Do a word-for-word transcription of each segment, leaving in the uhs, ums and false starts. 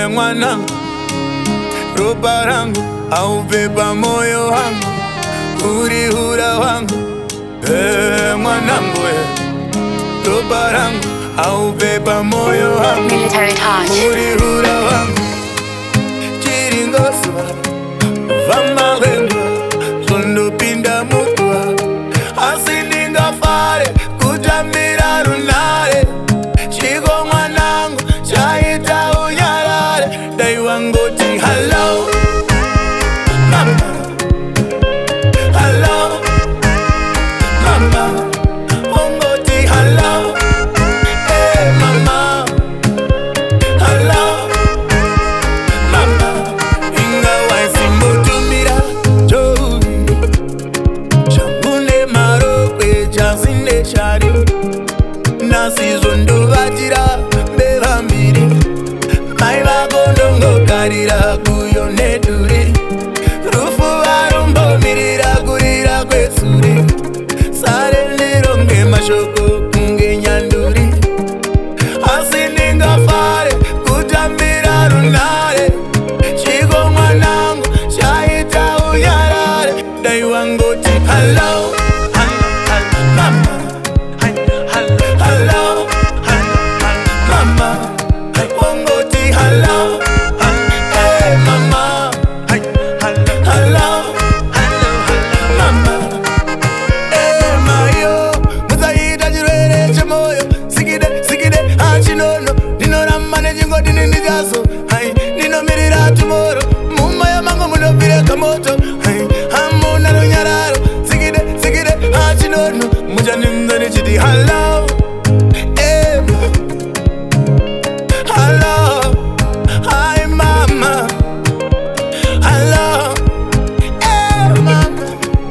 mwanangu, ropa rangu aubeba moyo wangu, urihura wangu. Eh, mwanangu ropa rangu aubeba moyo wangu, urihura wangu. Chiringoswa vamawendwa zondopinda mutwa, asindinga fare kutambira runare. Chiko mwanangu chaita unyarare, dai wangoti hello mama, hello mama, wangoti hello, hey mama, hello mama. Inga waisi mutumira jovi, chambune marokwe chasinde shari, nasi zondo vatira beva mbiri, mai vakondongo karira kuyo neduri, rufu varumbo mirira kurira kwesuri, sare ndironge mashoko kunge nyanduri, asindinga fare kutambira runare. Chiko mwanangu chaita unyarare, dai wangoti hello mama, hello mama, wangoti hello, hey mama, hello mama. Eh mayo muzaita chirwere chemoyo, sikide sikide achinono, ndinoramane chingoti ndinijaso, hai ndinomirira tomorrow, mumaya mango munopire kamoto, hai hamuna runyararo, sikide sikide achinono, mujanimdani chiti hello. Eh hello, hi mama, hello, eh mama,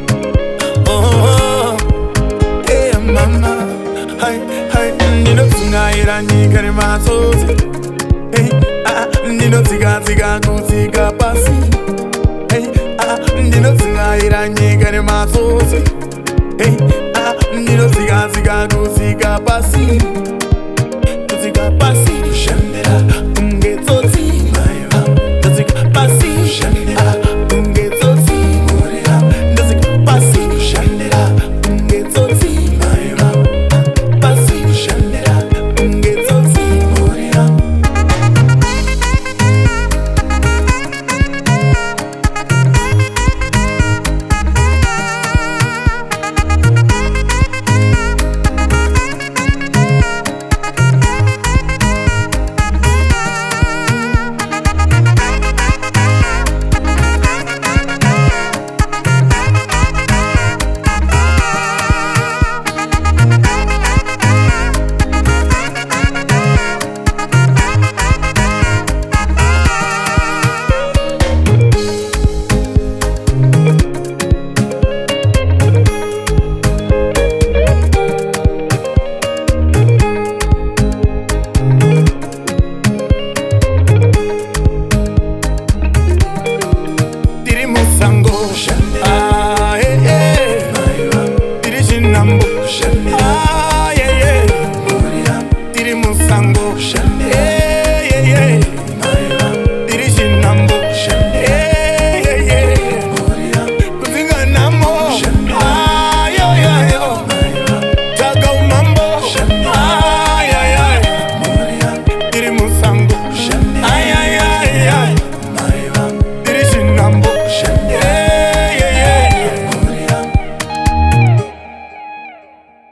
oh, eh mama, hi hi. Nino tsungaira nyikari masozi, hey ah, nino tsiga tsiga kutsika pasi, hey ah, nino tsungaira nyikari masozi, hey ah, nino tsiga tsiga kutsika pasi.